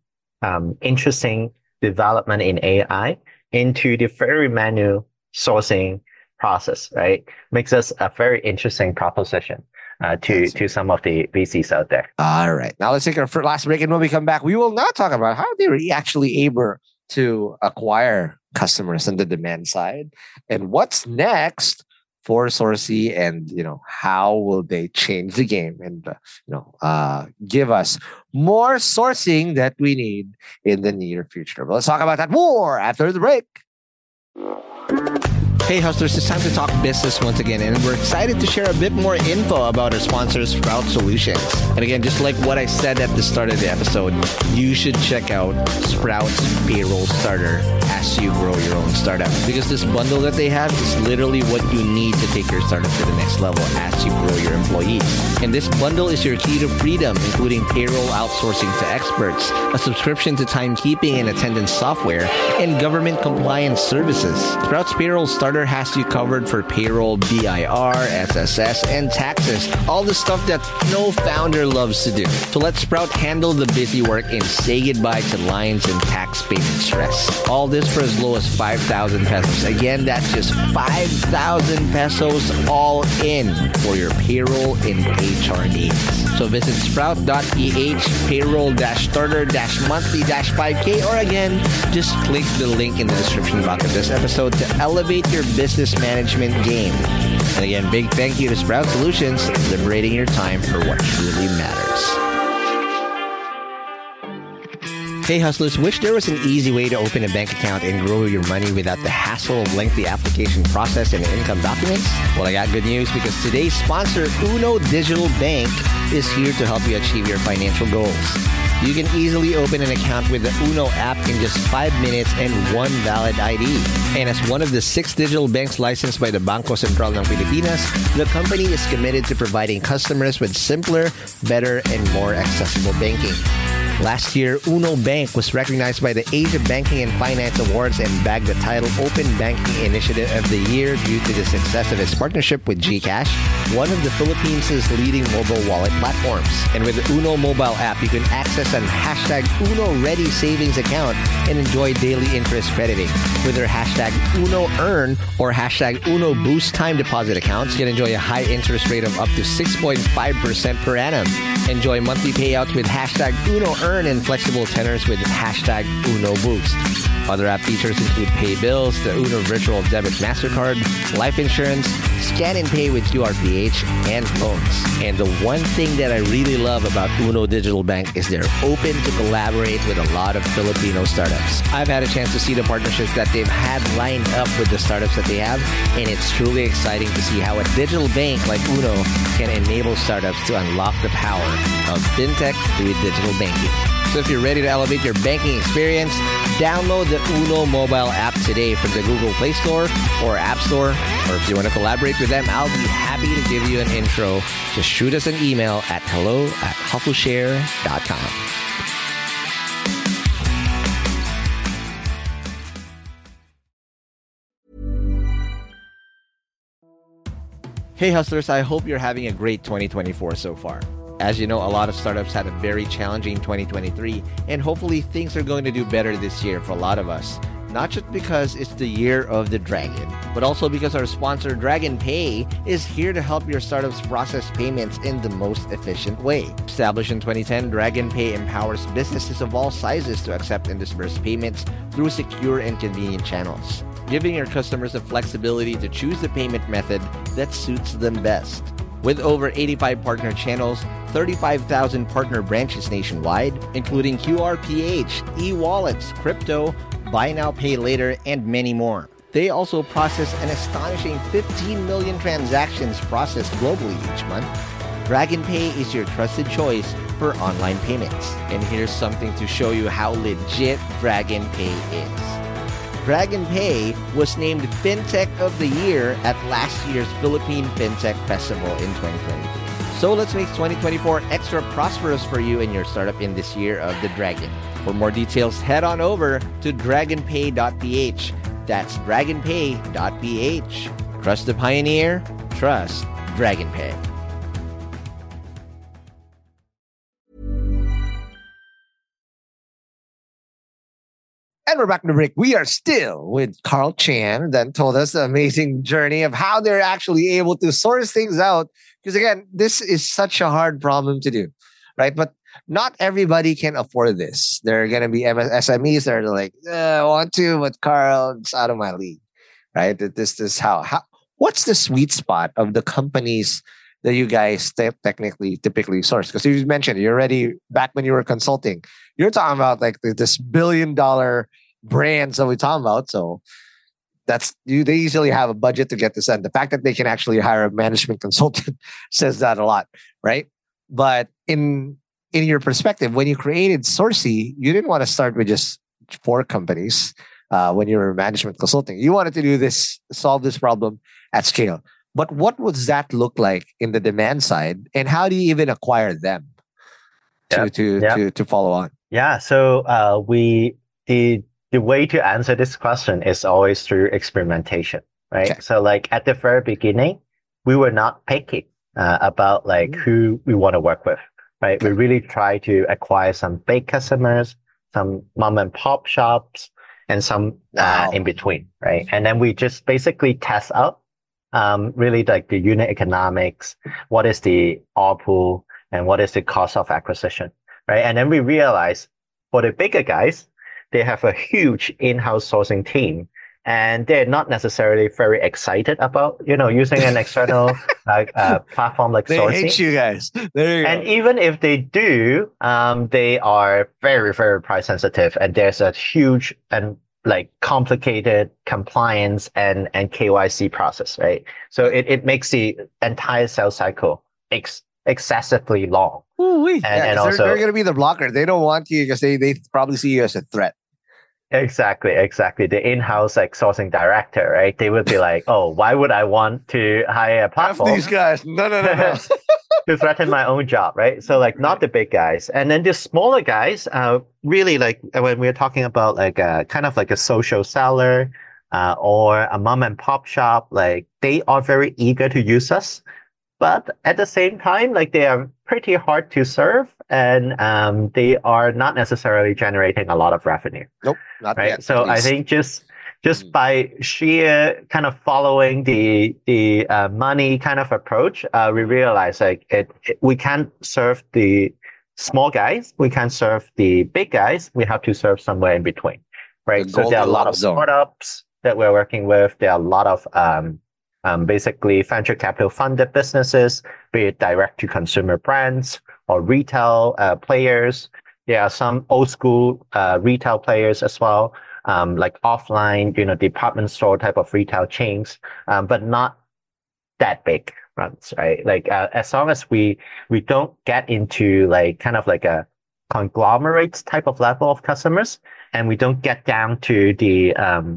interesting development in AI into the very manual sourcing process, right, makes us a very interesting proposition to some of the VCs out there. All right. Now let's take our last break, and when we come back, we will now talk about how they were actually able to acquire customers on the demand side, and what's next for Sourcey, and how will they change the game and give us more sourcing that we need in the near future. But let's talk about that more after the break. Hey hustlers, it's time to talk business once again, and we're excited to share a bit more info about our sponsor, Sprout Solutions. And again, just like what I said at the start of the episode, you should check out Sprout's Payroll Starter as you grow your own startup, because this bundle that they have is literally what you need to take your startup to the next level as you grow your employees. And this bundle is your key to freedom, including payroll outsourcing to experts, a subscription to timekeeping and attendance software, and government compliance services. Sprout's Payroll Starter has you covered for payroll, BIR, SSS, and taxes. All the stuff that no founder loves to do. So let Sprout handle the busy work and say goodbye to lines and tax payment stress. All this for as low as 5,000 pesos. Again, that's just 5,000 pesos all in for your payroll and HR needs. So visit sprout.ph payroll-starter-monthly-5K, or again, just click the link in the description box of this episode to elevate your business management game. And again, big thank you to Sprout Solutions, liberating your time for what truly matters. Hey hustlers, wish there was an easy way to open a bank account and grow your money without the hassle of lengthy application process and income documents? Well, I got good news because today's sponsor, Uno Digital Bank, is here to help you achieve your financial goals. You can easily open an account with the Uno app in just 5 minutes and one valid ID. And as one of the 6 digital banks licensed by the Bangko Sentral ng Pilipinas, the company is committed to providing customers with simpler, better, and more accessible banking. Last year, Uno Bank was recognized by the Asia Banking and Finance Awards and bagged the title Open Banking Initiative of the Year due to the success of its partnership with GCash, one of the Philippines' leading mobile wallet platforms. And with the Uno mobile app, you can access an hashtag Uno Ready savings account and enjoy daily interest crediting. With their hashtag Uno Earn or hashtag Uno Boost time deposit accounts, you can enjoy a high interest rate of up to 6.5% per annum. Enjoy monthly payouts with hashtag Uno Earn and flexible tenors with hashtag Uno Boost. Other app features include pay bills, the Uno Virtual Debit MasterCard, life insurance, scan and pay with QRPH, and loans. And the one thing that I really love about Uno Digital Bank is they're open to collaborate with a lot of Filipino startups. I've had a chance to see the partnerships that they've had lined up with the startups that they have, and it's truly exciting to see how a digital bank like Uno can enable startups to unlock the power of fintech through digital banking. So if you're ready to elevate your banking experience, download the Uno mobile app today from the Google Play Store or App Store. Or if you want to collaborate with them, I'll be happy to give you an intro. Just shoot us an email at hello@hustleshare.com. Hey hustlers, I hope you're having a great 2024 so far. As you know, a lot of startups had a very challenging 2023, and hopefully things are going to do better this year for a lot of us. Not just because it's the year of the dragon, but also because our sponsor Dragon Pay is here to help your startups process payments in the most efficient way. Established in 2010, Dragon Pay empowers businesses of all sizes to accept and disburse payments through secure and convenient channels, giving your customers the flexibility to choose the payment method that suits them best. With over 85 partner channels, 35,000 partner branches nationwide, including QRPH, e-wallets, crypto, buy now, pay later, and many more. They also process an astonishing 15 million transactions processed globally each month. Dragon Pay is your trusted choice for online payments. And here's something to show you how legit Dragon Pay is. Dragon Pay was named FinTech of the Year at last year's Philippine FinTech Festival in 2023. So let's make 2024 extra prosperous for you and your startup in this year of the Dragon. For more details, head on over to dragonpay.ph. That's dragonpay.ph. Trust the pioneer, trust Dragon Pay. And we're back in the break. We are still with Carl Chan that told us the amazing journey of how they're actually able to source things out. Because again, this is such a hard problem to do, right? But not everybody can afford this. There are going to be SMEs that are like, I want to, but Carl, it's out of my league, right? This is how what's the sweet spot of the companies that you guys typically source? Because you mentioned you're already back when you were consulting. You're talking about like this $1 billion brands that we're talking about. So that's they easily have a budget to get this done. The fact that they can actually hire a management consultant says that a lot, right? But in your perspective, when you created Sourcey, you didn't want to start with just 4 companies when you were management consulting. You wanted to do this, solve this problem at scale. But what would that look like in the demand side, and how do you even acquire them to follow on? Yeah, so the way to answer this question is always through experimentation, right? Okay. So like at the very beginning, we were not picky about like who we want to work with, right? Okay. We really try to acquire some big customers, some mom and pop shops, and some in between, right? And then we just basically test out really like the unit economics, what is the ARPU, and what is the cost of acquisition, right? And then we realize for the bigger guys, they have a huge in-house sourcing team and they're not necessarily very excited about using an external platform like They Sourcey. hate you guys. There you And go. even if they do, they are very, very price sensitive, and there's a huge and like complicated compliance and KYC process, right? So it makes the entire sales cycle excessively long. Ooh-wee. And Yeah, 'cause also they're going to be the blocker. They don't want you because they probably see you as a threat. exactly the in-house like sourcing director, right? They would be like, oh, why would I want to hire a F platform these guys. No. to threaten my own job, right? So like not the big guys. And then the smaller guys, really like when we're talking about like kind of like a social seller or a mom and pop shop, like they are very eager to use us. But at the same time, like they are pretty hard to serve, and they are not necessarily generating a lot of revenue. Nope, not Right. yet. So at I least. think just by sheer kind of following the money kind of approach, we realize like we can't serve the small guys, we can't serve the big guys. We have to serve somewhere in between, right? The So there are a lot of Goldilocks zone. startups that we're working with. There are a lot of basically venture capital funded businesses, be it direct to consumer brands or retail players. There are some old school retail players as well, like offline, department store type of retail chains, but not that big runs, right? Like as long as we don't get into like kind of like a conglomerate type of level of customers, and we don't get down to the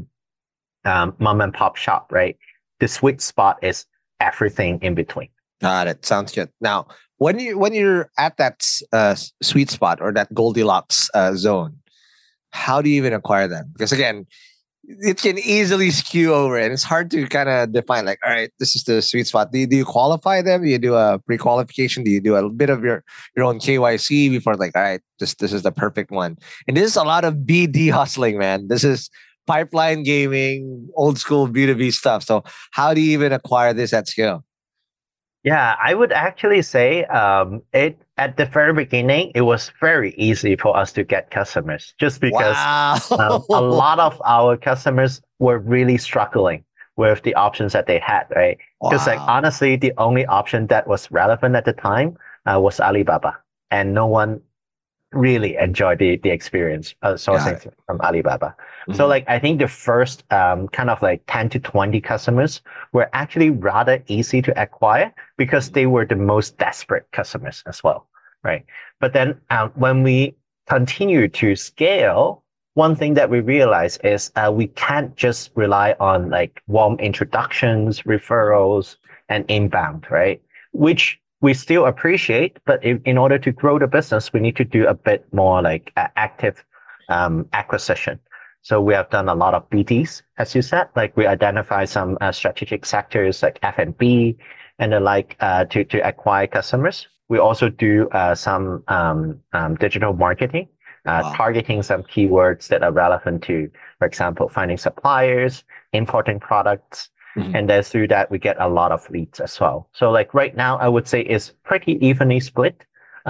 mom and pop shop, right? The sweet spot is everything in between. Got it. Sounds good. Now, when you're at that sweet spot or that Goldilocks zone, how do you even acquire them? Because again, it can easily skew over, and it's hard to kind of define. Like, all right, this is the sweet spot. Do you qualify them? Do you do a pre-qualification? Do you do a bit of your own KYC before? Like, all right, this is the perfect one. And this is a lot of BD hustling, man. This is pipeline gaming, old school B2B stuff. So how do you even acquire this at scale? Yeah, I would actually say it at the very beginning, it was very easy for us to get customers just because Wow. a lot of our customers were really struggling with the options that they had, right? Because like Wow. honestly, the only option that was relevant at the time was Alibaba, and no one really enjoyed the experience sourcing from Alibaba. So Mhm. like I think the first kind of like 10 to 20 customers were actually rather easy to acquire because they were the most desperate customers as well, right? But then when we continue to scale, one thing that we realize is we can't just rely on like warm introductions, referrals, and inbound, right? Which we still appreciate, but in order to grow the business, we need to do a bit more like active acquisition. So we have done a lot of BDs, as you said, like we identify some strategic sectors like F&B and the like to acquire customers. We also do some digital marketing, targeting some keywords that are relevant to, for example, finding suppliers, importing products. Mm-hmm. And then through that, we get a lot of leads as well. So like right now, I would say it's pretty evenly split,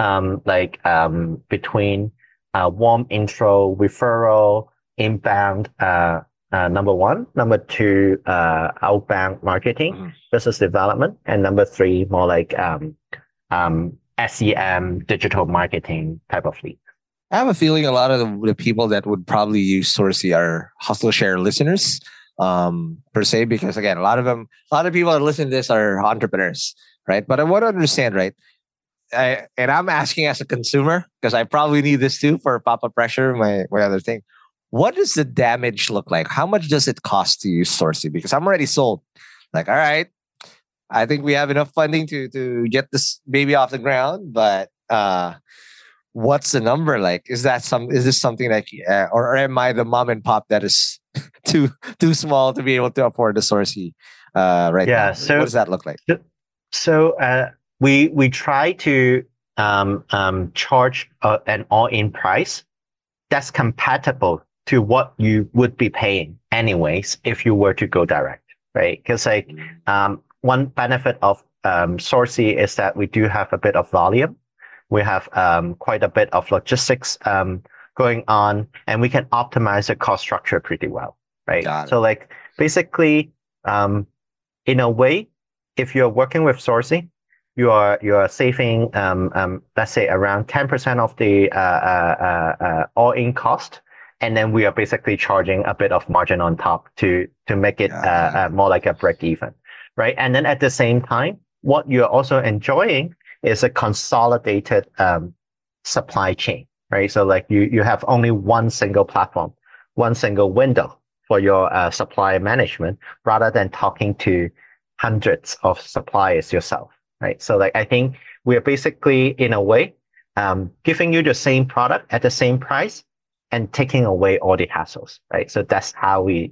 between warm intro, referral, inbound, number one, number two, outbound marketing, business development, and number three, more like SEM, digital marketing type of lead. I have a feeling a lot of the people that would probably use Sourcey are Hustle Share listeners. Per se, because again, a lot of people that listen to this are entrepreneurs, right? But I want to understand, right? And I'm asking as a consumer because I probably need this too for Papa Pressure, my other thing. What does the damage look like? How much does it cost to use Sourcey? Because I'm already sold. Like, all right, I think we have enough funding to get this baby off the ground, but what's the number like? Is this something like, or am I the mom and pop that is too small to be able to afford the Sourcey right now? So what does that look like? So we try to charge an all-in price that's compatible to what you would be paying anyways if you were to go direct, right? Because like one benefit of Sourcey is that we do have a bit of volume. We have quite a bit of logistics going on, and we can optimize the cost structure pretty well. right? So like basically, in a way, if you're working with Sourcey, you are saving let's say around 10% of the all-in cost, and then we are basically charging a bit of margin on top to make it more like a break even, right? And then at the same time, what you're also enjoying is a consolidated supply chain, right? So like you have only one single platform, one single window for your supply management, rather than talking to hundreds of suppliers yourself, right? So like I think we are basically in a way giving you the same product at the same price and taking away all the hassles, right? So that's how we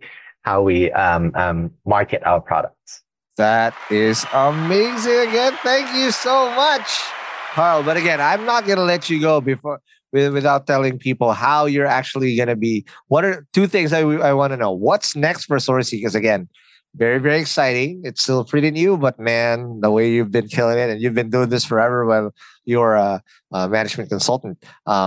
market our products. That is amazing. Again, thank you so much, Carl. But again, I'm not gonna let you go without telling people how you're actually gonna be. What are two things I want to know? What's next for Sourcey? Because again, very, very exciting. It's still pretty new, but man, the way you've been killing it, and you've been doing this forever while you're a management consultant,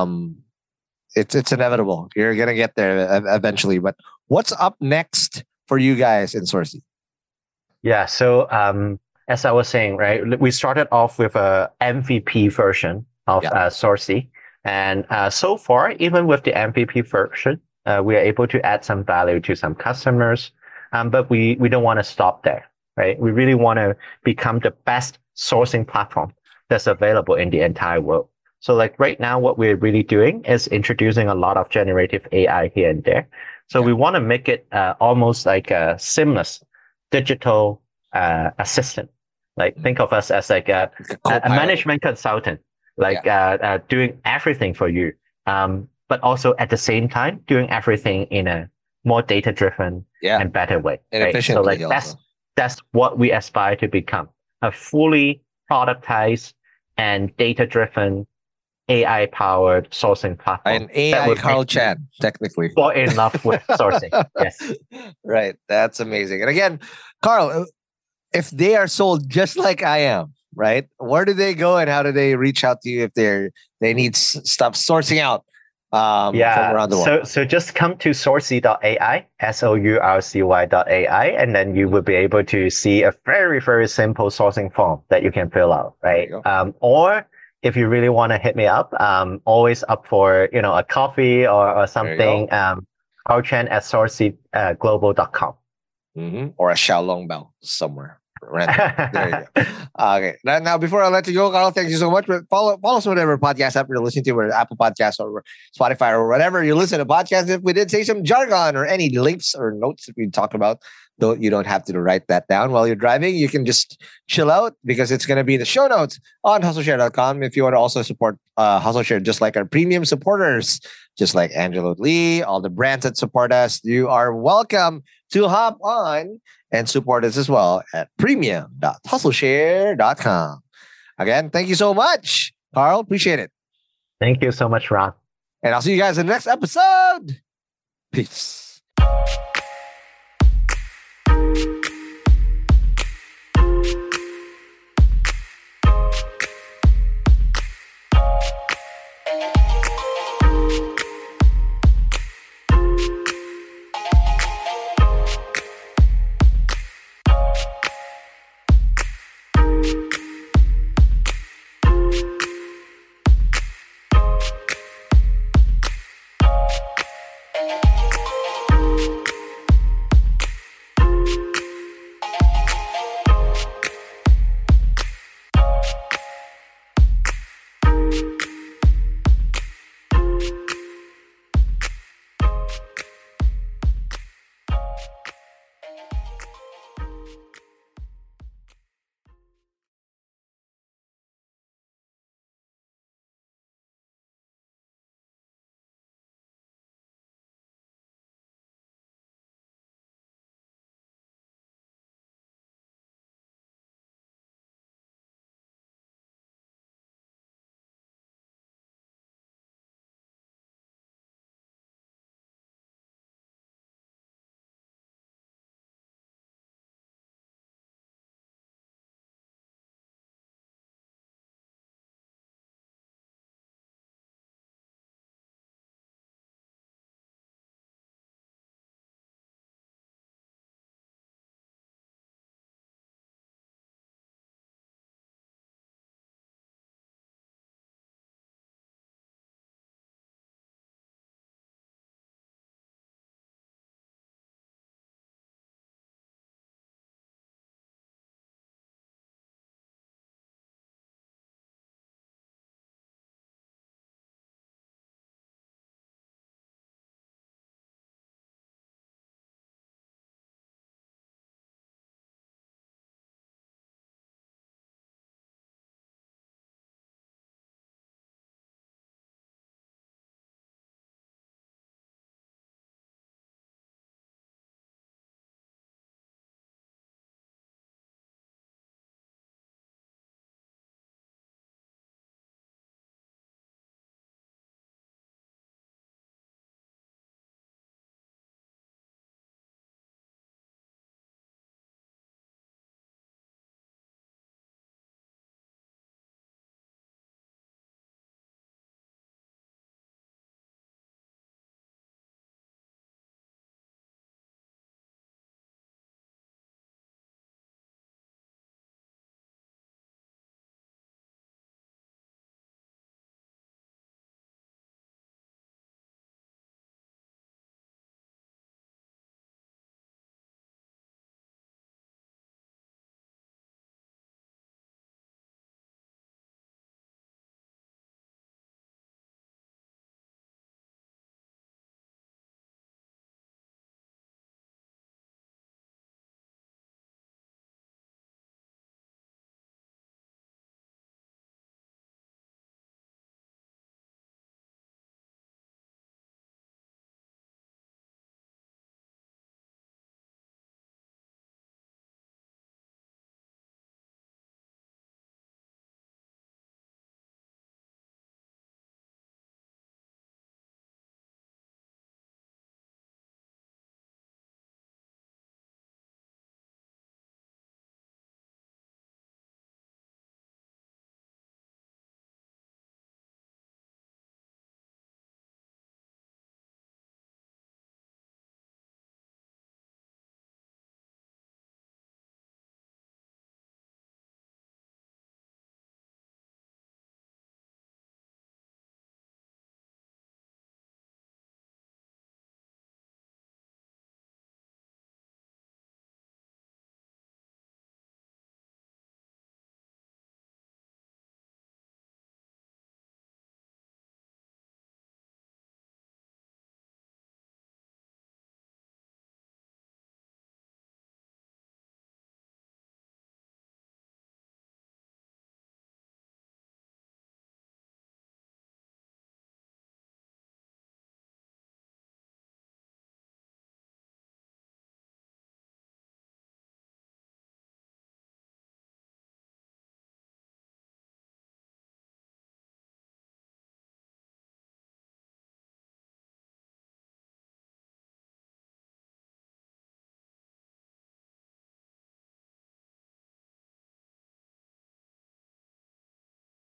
it's inevitable. You're gonna get there eventually. But what's up next for you guys in Sourcey? Yeah. So as I was saying, right, we started off with a MVP version of Sourcey, and so far, even with the MVP version, we are able to add some value to some customers. But we don't want to stop there, right? We really want to become the best sourcing platform that's available in the entire world. So like right now, what we're really doing is introducing a lot of generative AI here and there. So we want to make it almost like a seamless digital assistant. Like think of us as like a management consultant, like doing everything for you. But also at the same time, doing everything in a more data-driven and better way. And right? efficiently. So like that's what we aspire to become, a fully productized and data-driven AI-powered sourcing platform. An AI Carl Chan, technically. Fall in love with sourcing. Yes. Right. That's amazing. And again, Carl, if they are sold just like I am, right? Where do they go and how do they reach out to you if they need stuff sourcing out? From around the world. So just come to sourcey.ai, sourcy.ai, and then you will be able to see a very, very simple sourcing form that you can fill out, right? Or if you really want to hit me up, always up for, a coffee or something, carlchan at sourceyglobal.com. Or a Xiaolong Bell somewhere. There you go. Okay. Now, before I let you go, Carl, thank you so much. But follow us on whatever podcast app you're listening to, whether Apple Podcasts or Spotify or whatever you listen to podcasts. If we did say some jargon or any links or notes that we talked about, you don't have to write that down while you're driving. You can just chill out because it's going to be in the show notes on hustleshare.com. If you want to also support HustleShare, just like our premium supporters, just like Angelo Lee, all the brands that support us, you are welcome to hop on and support us as well at premium.hustleshare.com. Again, thank you so much, Carl. Appreciate it. Thank you so much, Ron. And I'll see you guys in the next episode. Peace.